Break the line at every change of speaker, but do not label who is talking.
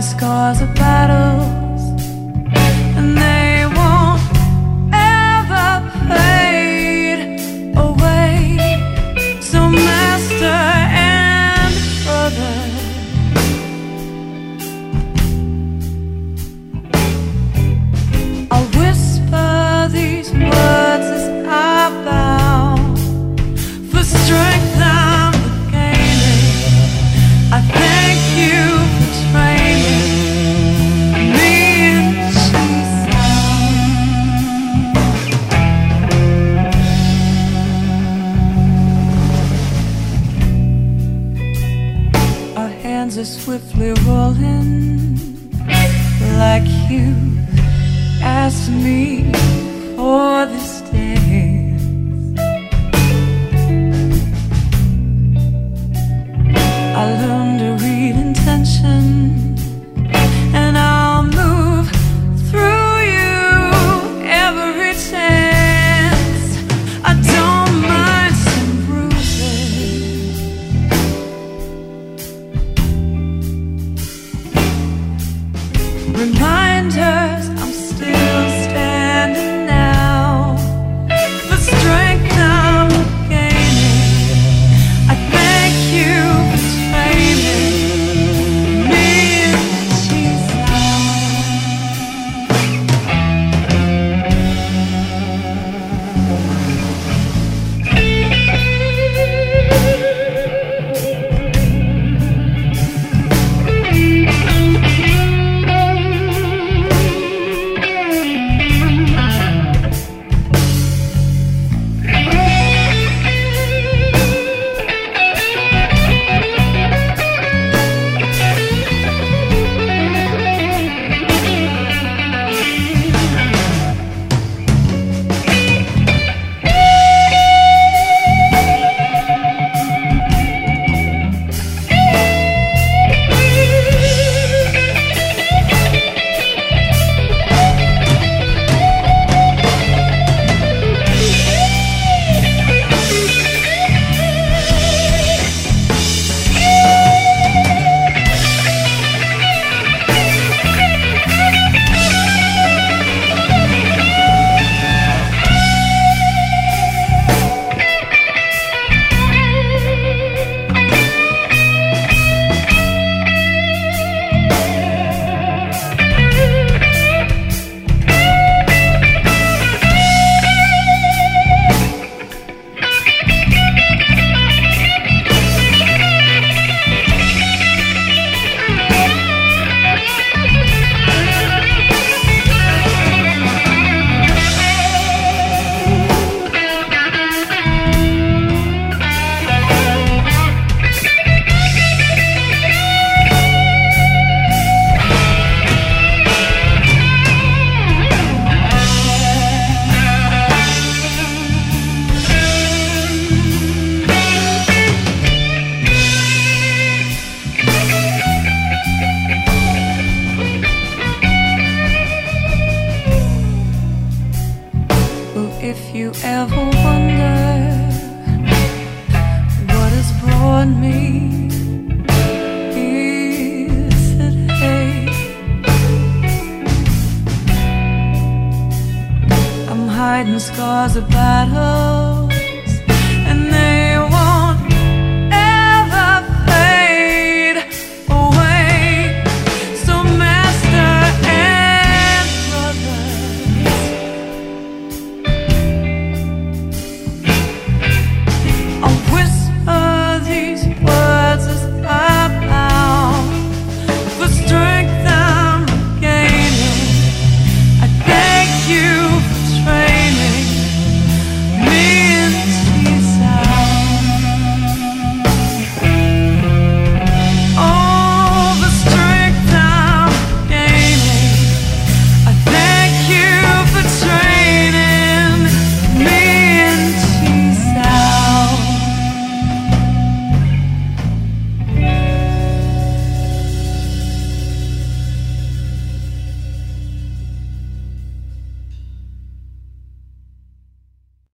scars of battles, and they won't ever fade away. So master and brother, I'll whisper these words as I bow for strength I'm gaining. I thank you for training me in sound. Our hands are swiftly rolling like you asked me for this day. I learned to read intention, and I'll move through you every chance. I don't mind some bruises, reminders I'm still standing now. The strength I'm gaining, I thank you for training me in if you ever wonder what has brought me here today, I'm hiding scars of battle.